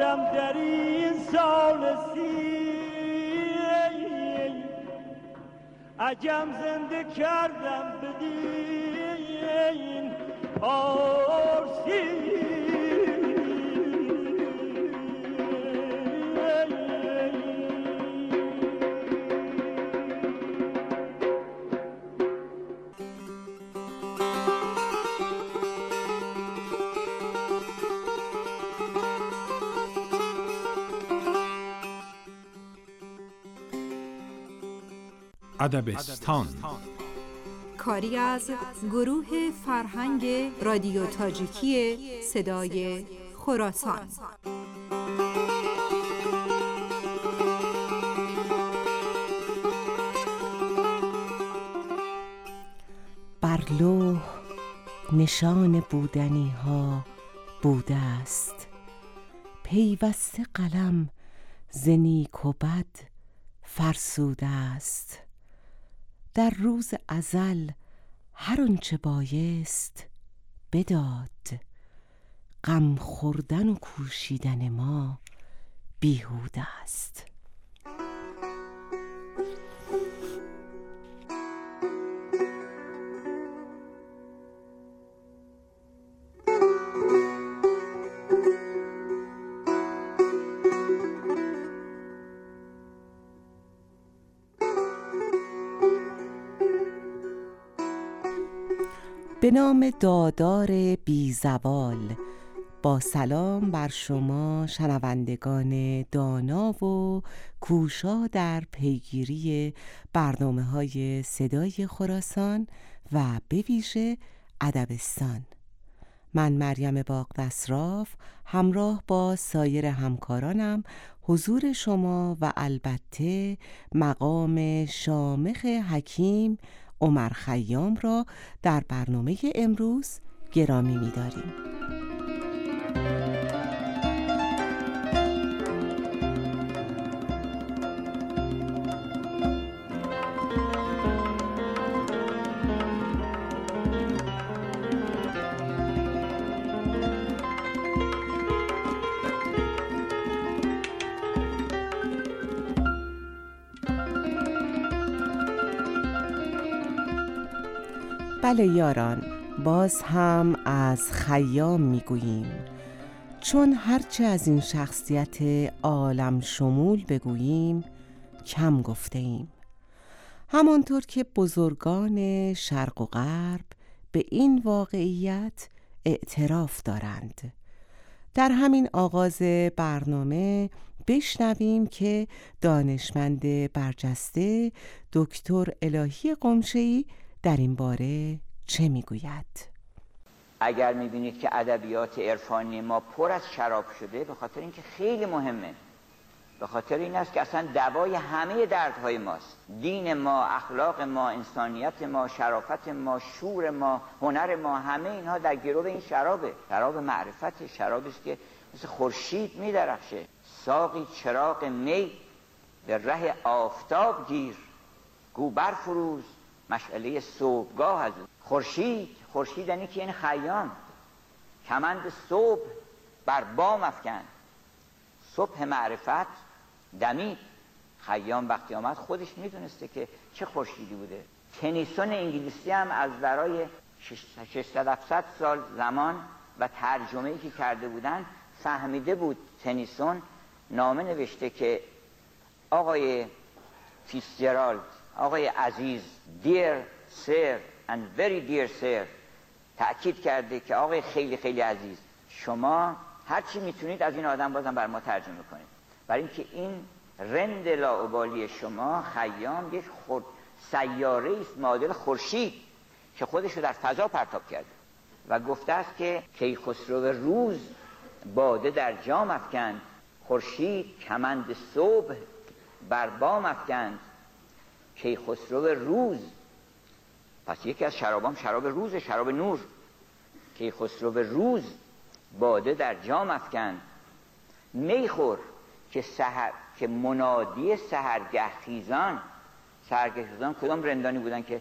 آدم در این سال سی عجم زنده کردم بدین آرسی. ادبستان کاری از گروه فرهنگ رادیو تاجیکی صدای خراسان. بر لوح نشان بودنی ها بوده است، پیوسته قلم ز نیک و بد فرسوده است. در روز ازل هر آنچه بایست بداد، غم خوردن و کوشیدن ما بیهوده است. به نام دادار بی زوال، با سلام بر شما شنوندگان دانا و کوشا در پیگیری برنامه‌های صدای خراسان و به ویژه ادبستان. من مریم باغ-دستراف همراه با سایر همکارانم حضور شما و البته مقام شامخ حکیم عمر خیام را در برنامه امروز گرامی می‌داریم. بله یاران، باز هم از خیام میگوییم، چون هرچه از این شخصیت عالم شمول بگوییم کم گفته ایم. همانطور که بزرگان شرق و غرب به این واقعیت اعتراف دارند. در همین آغاز برنامه بشنویم که دانشمند برجسته دکتر الهی قمشه‌ای در این باره چه میگوید؟ اگر میبینید که ادبیات عرفانی ما پر از شراب شده، به خاطر اینکه خیلی مهمه، به خاطر این است که اصلا دوای همه دردهای ماست. دین ما، اخلاق ما، انسانیت ما، شرافت ما، شور ما، هنر ما، همه اینها در گرو این شرابه. شراب معرفت، شرابی است که مثل خورشید میدرخشه. ساقی چراغ می به ره آفتاب گیر، گو برفروز مشعله صبحگاه از او. خورشید یعنی که این خیام، کمند صبح بر بام افکند. صبح معرفت دمید. خیام وقتی آمد خودش میدونسته که چه خورشیدی بوده. تنیسون انگلیسی هم از برای 600-700 سال زمان و ترجمه‌ای که کرده بودن فهمیده بود. تنیسون نامه نوشته که آقای فیتزجرالد، آقای عزیز، dear sir and very dear sir، تأکید کرده که آقای خیلی خیلی عزیز، شما هرچی میتونید از این آدم بازم بر ما ترجمه کنید، برای اینکه این رند لاابالی شما خیام یک سیاره است معادل خورشید که خودش رو در فضا پرتاب کرده و گفته است که کیخسرو روز باده در جام افکند، خورشید کمند صبح بر بام افکند. کیخسرو روز، پس یکی از شرابام شراب روزه، شراب نور. کیخسرو روز باده در جام افکند، میخور که منادی سحرگه خیزان. سحرگه خیزان کدام رندانی بودن که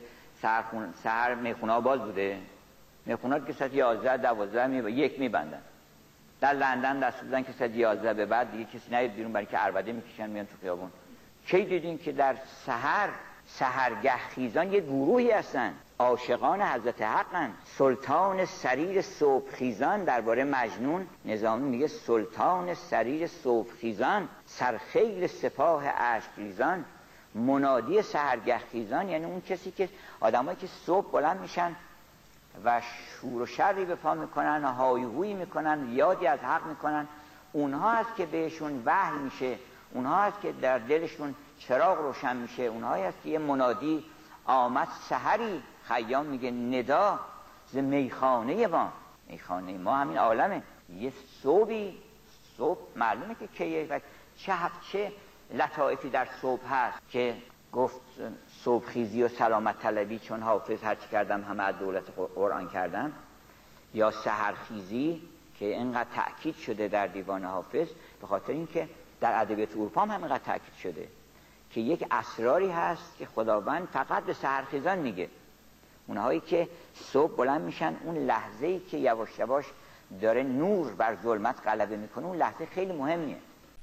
سحر میخونه ها باز بوده؟ میخونه ها که ساعت 11-12 یک میبندن. در لندن دست دادن که ساعت 11 به بعد دیگه کسی نیاد بیرون، برای که عربده میکشن میان تو خیابون. کی دیدین که در سحرگه خیزان یه گروهی هستن، عاشقان حضرت حقن، سلطان سریر صبح خیزان. درباره مجنون نظامی میگه سلطان سریر صبح خیزان، سرخیل سپاه اشک ریزان، منادی سحرگه خیزان. یعنی اون کسی که آدمایی که صبح بلند میشن و شور و شری به پا میکنن و های هویی میکنن، یادی از حق میکنن، اونها هست که بهشون وحی میشه، اونها هست که در دلشون چراغ روشن میشه، اونها هست که یه منادی آمد سحری. خیام میگه ندا ز میخانه ما، میخانه ما همین عالمه. یه صبح معلومه که کیه و چه لطائفی در صبح هست که گفت صبح خیزی و سلامت طلبی، چون حافظ هرچی کردم همه از دولت قرآن کردم، یا سحر خیزی که اینقدر تأکید شده در دیوان حافظ، به خاطر اینکه در ادبیات اروپا هم اینقدر تأکید شده که یک اسراری هست که خداوند فقط به سحرخیزان میگه. اونهایی که صبح بلند میشن، اون لحظه‌ای که یواش یواش داره نور بر ظلمت غلبه میکنه، اون لحظه خیلی مهمیه.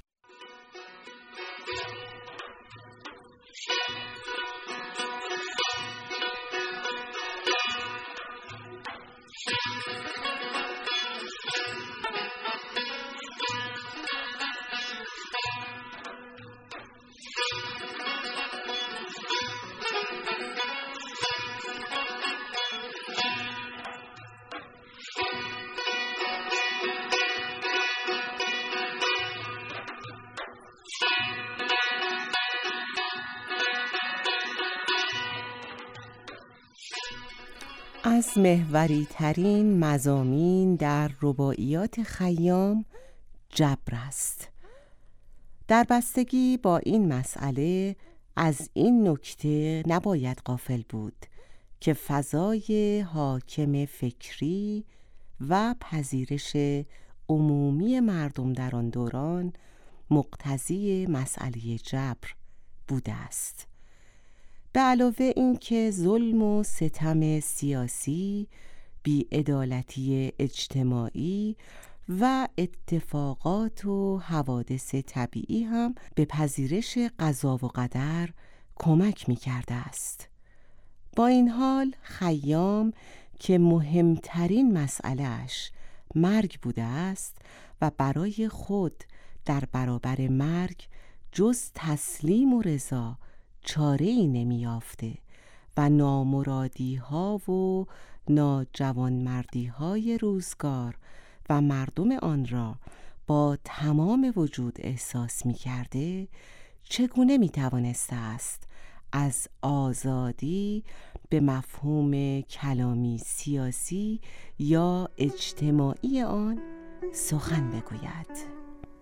از محوری ترین مضامین در رباعیات خیام جبر است. در بستگی با این مسئله از این نکته نباید غافل بود که فضای حاکم فکری و پذیرش عمومی مردم در آن دوران مقتضی مسئله جبر بوده است. به علاوه اینکه ظلم و ستم سیاسی، بی‌عدالتی اجتماعی و اتفاقات و حوادث طبیعی هم به پذیرش قضا و قدر کمک می کرده است. با این حال خیام که مهمترین مسئله‌اش مرگ بوده است و برای خود در برابر مرگ جز تسلیم و رضا چاره‌ای نمی‌یافته و نامرادی‌ها و ناجوانمردی‌های روزگار و مردم آن را با تمام وجود احساس می‌کرده، چگونه می‌توانسته است از آزادی به مفهوم کلامی سیاسی یا اجتماعی آن سخن بگوید؟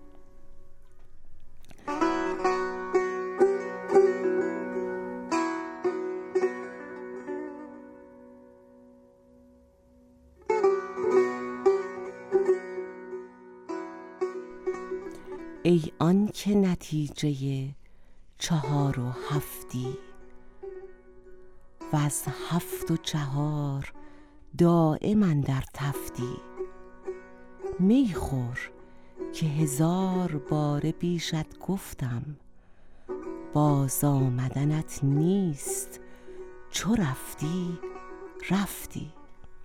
ای آن که نتیجه 4 و 7 و از 7 و 4 دائم اندر تفتی، می خور که 1000 باره بیشت گفتم، باز آمدنت نیست، چو رفتی رفتی.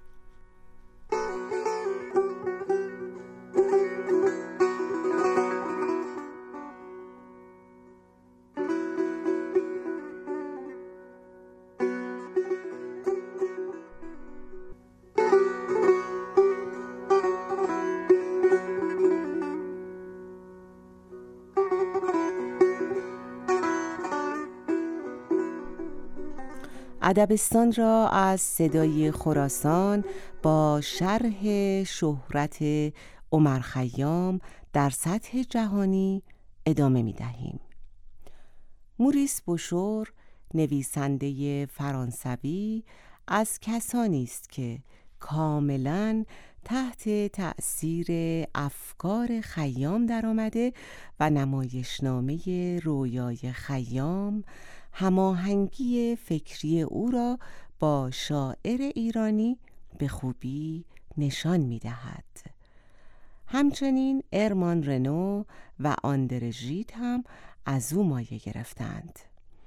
ادبستان را از صدای خراسان با شرح شهرت عمر خیام در سطح جهانی ادامه می دهیم. موریس بوشور، نویسنده فرانسوی، از کسانی است که کاملاً تحت تأثیر افکار خیام در آمده و نمایشنامه رویای خیام هماهنگی فکری او را با شاعر ایرانی به خوبی نشان می دهد. همچنین ارمان رنو و آندره ژید هم از او مایه گرفتند.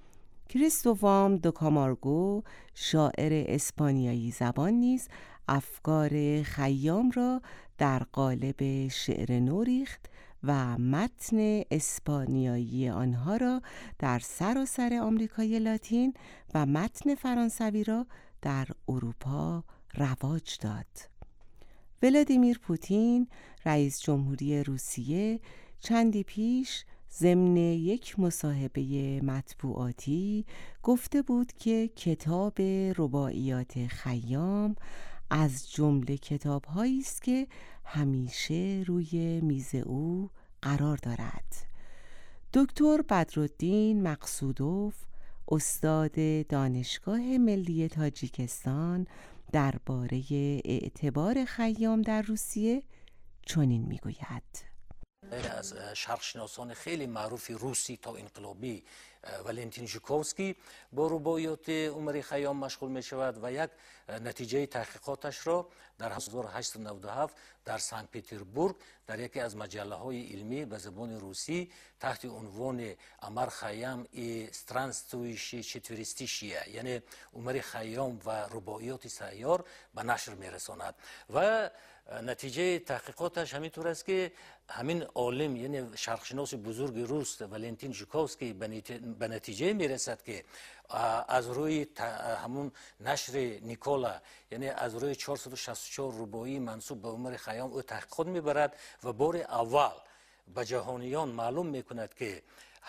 کریستوفام دو کامارگو شاعر اسپانیایی زبان نیز افکار خیام را در قالب شعر نو ریخت و متن اسپانیایی آنها را در سراسر آمریکای لاتین و متن فرانسوی را در اروپا رواج داد. ولادیمیر پوتین رئیس جمهوری روسیه چندی پیش ضمن یک مصاحبه مطبوعاتی گفته بود که کتاب رباعیات خیام از جمله کتاب‌هایی است که همیشه روی میز او قرار دارد. دکتر بدرالدین مقصودوف، استاد دانشگاه ملی تاجیکستان، درباره اعتبار خیام در روسیه چنین میگوید: از شرقشناسان خیلی معروف روسی تا انقلابی ولنتین ژوکوفسکی با رباعیات عمر خیام مشغول می شود و یک نتیجه تحقیقاتش را در 1897 در سنت پترزبورگ در یکی از مجله های علمی به زبان روسی تحت عنوان عمر خیام استرانستویشی چتوریستیشیه، یعنی عمر خیام و رباعیات سیار، به نشر می رساند و نتیجه تحقیقاتش همینطور است که همین عالم یعنی شرقشناس بزرگ روس ولنتین ژوکوفسکی به نتیجه میرسد که از روی همون نشر نیکولا، یعنی از روی 464 رباعی منسوب به عمر خیام او تحقیقات میبرد و بار اول به جهانیان معلوم میکند که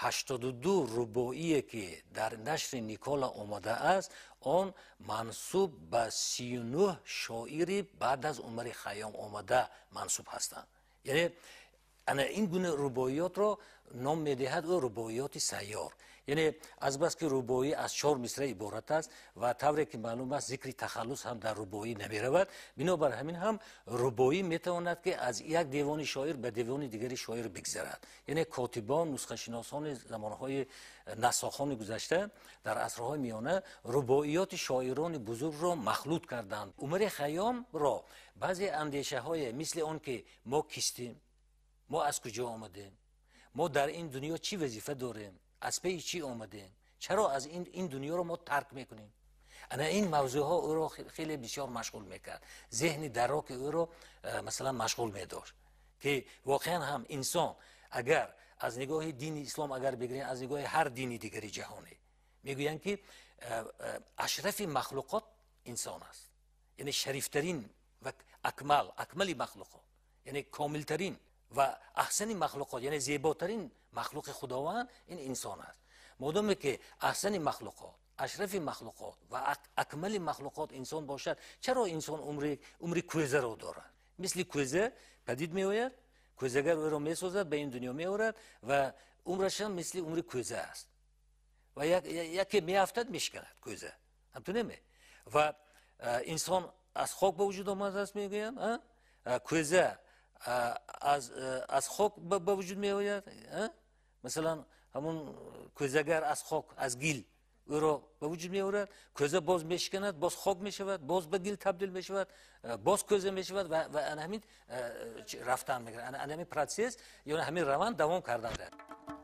82 رباعی که در نشر نیکولا آمده است آن منسوب به 39 شاعری بعد از عمر خیام آمده منسوب هستند. یعنی این گونه رباعیات را نام میدهد او رباعیات سیار، یعنی از بس که رباعی از 4 مصرع عبارت است و طوری که معلوم است ذکر تخلص هم در رباعی نمی رود، بنابر همین هم رباعی میتواند که از یک دیوان شاعر به دیوان دیگری شاعر بگذرد. یعنی کاتبان، نسخه شناسان زمانهای نساخان گذشته در عصرهای میانه رباعیات شاعران بزرگ را مخلوط کردند. عمر خیام را بعضی اندیشه های مثل آن که ما کیستیم، ما از کجا آمدیم، ما در این دنیا چی وظیفه داریم، از پی چی آمدیم، چرا از این دنیا رو ما ترک میکنیم، این موضوع ها او را خیلی بسیار مشغول میکرد. ذهن دراک او را مثلا مشغول میداشت که واقعا هم انسان اگر از نگاه دین اسلام اگر بگیریم، از نگاه هر دینی دیگری جهانی، میگویند که اشرف مخلوقات انسان است، یعنی شریفترین و اکمل مخلوقات، یعنی کاملترین و احسن مخلوقات، یعنی زیباترین مخلوق خداوند این انسان است. مادامی که احسن مخلوقات، اشرف مخلوقات و اکمل مخلوقات انسان باشد، چرا انسان عمر کوزه را دارد؟ مثل کوزه پدید می آید، کوزه‌گر او را می سازد، به این دنیا می آورد و عمرش هم مثل عمر کوزه است و یکی می افتد میشکند کوزه، همطور و انسان از خاک به وجود آمده است میگویم، کوزه از خاک به وجود می آید، مثلا همون کوزه‌گر از خاک از گل او را به وجود می آورد، کوزه باز میشکند، باز خاک می شود، باز به گل تبدیل می شود، باز کوزه می شود و همین رفتن میگیره، همین پروسس یا همین روند دوام کردن داره.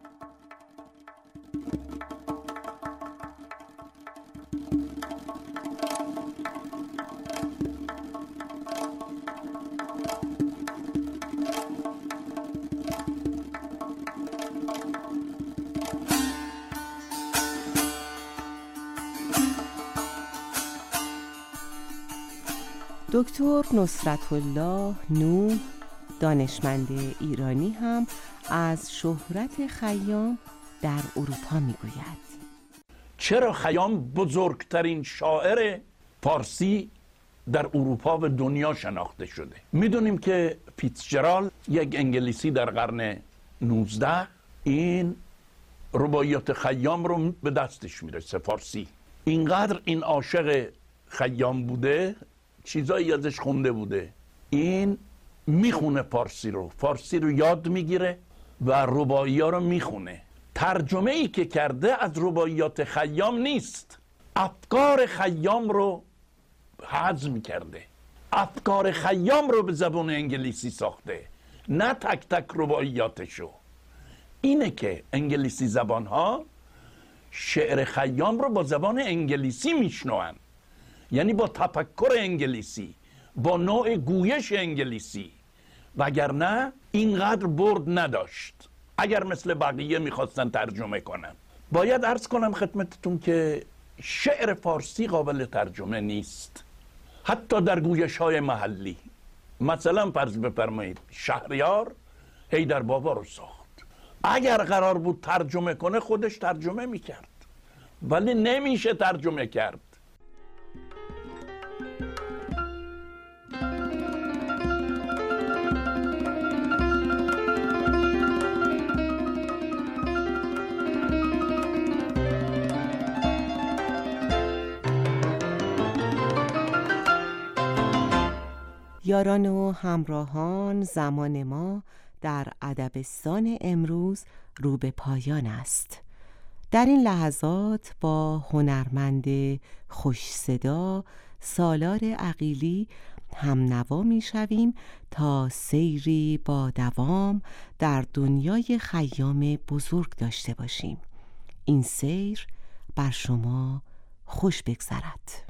دکتر نصرت الله نوح، دانشمند ایرانی، هم از شهرت خیام در اروپا میگوید: چرا خیام بزرگترین شاعر فارسی در اروپا و دنیا شناخته شده؟ میدونیم که فیتزجرالد، یک انگلیسی در قرن 19، این رباعیات خیام رو به دستش میرسه فارسی. اینقدر این عاشق خیام بوده، چیزایی ازش خونده بوده، این میخونه فارسی رو یاد میگیره و رباعی ها رو میخونه. ترجمه ای که کرده از رباعیات خیام نیست، افکار خیام رو هضم کرده، افکار خیام رو به زبان انگلیسی ساخته. نه تک تک رباعیاتشو. اینه که انگلیسی زبانها شعر خیام رو با زبان انگلیسی میشنون، یعنی با تفکر انگلیسی، با نوع گویش انگلیسی، وگرنه اینقدر برد نداشت اگر مثل بقیه میخواستن ترجمه کنن. باید عرض کنم خدمتتون که شعر فارسی قابل ترجمه نیست، حتی در گویش های محلی. مثلا فرض بفرمایید شهریار حیدر بابا رو ساخت، اگر قرار بود ترجمه کنه خودش ترجمه میکرد، ولی نمیشه ترجمه کرد. یاران و همراهان، زمان ما در ادبستان امروز رو به پایان است. در این لحظات با هنرمند خوش صدا سالار عقیلی هم نوا می شویم تا سیری با دوام در دنیای خیام بزرگ داشته باشیم. این سیر بر شما خوش بگذرد.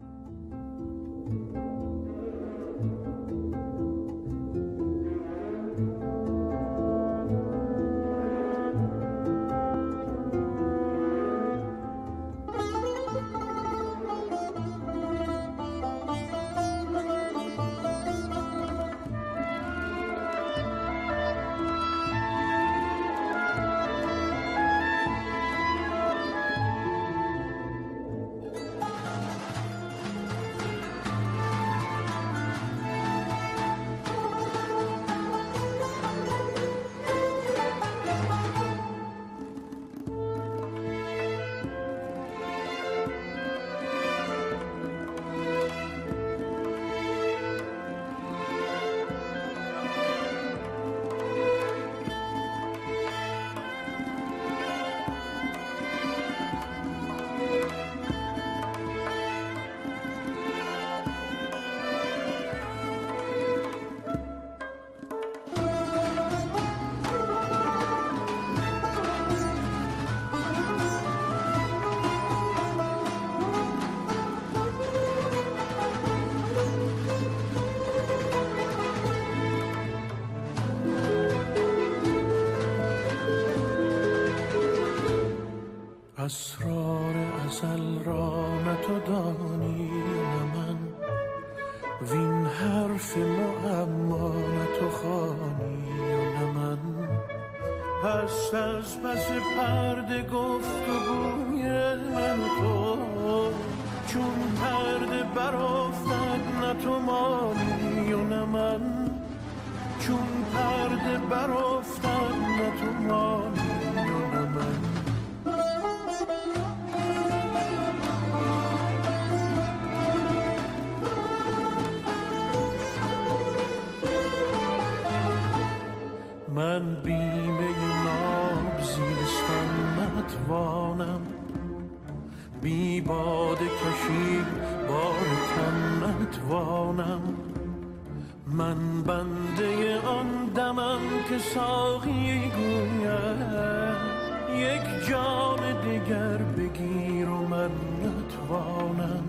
اسرار ازل را نه تو دانی نه من، وین حرف معما نه تو خوانی نه من. پس از پس پرده گفت و گوی من و تو، چون پرده برافتد نه تو مانی و نه من. چون پرده برافتد نه تو مانی و نه من. من بیمه ناب زیستن نتوانم، بی باده کشید بار تن نتوانم. من بنده آن دمم که ساقی گوید یک جام دیگر بگیر و من نتوانم.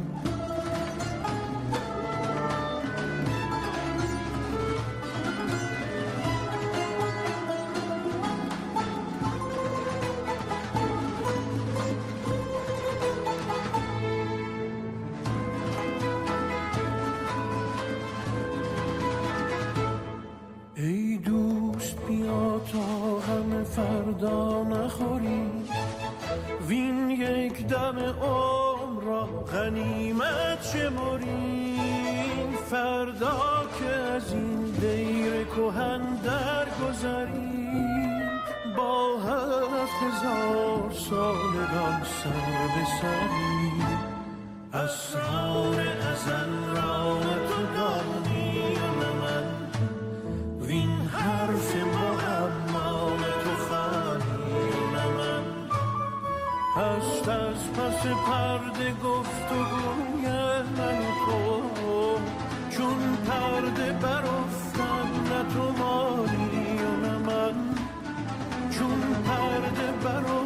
فردا نخوری وین یک دم عمر را غنیمت شمریم. فردا که از این دیر کهن درگذریم، با 7000 سالگان سر به سریم. اسرار ازل را تو دانی و من، وین حرف معما هست از پس پرده گفت و گوی من تو، چون پرده برافتد نه تو مانی برای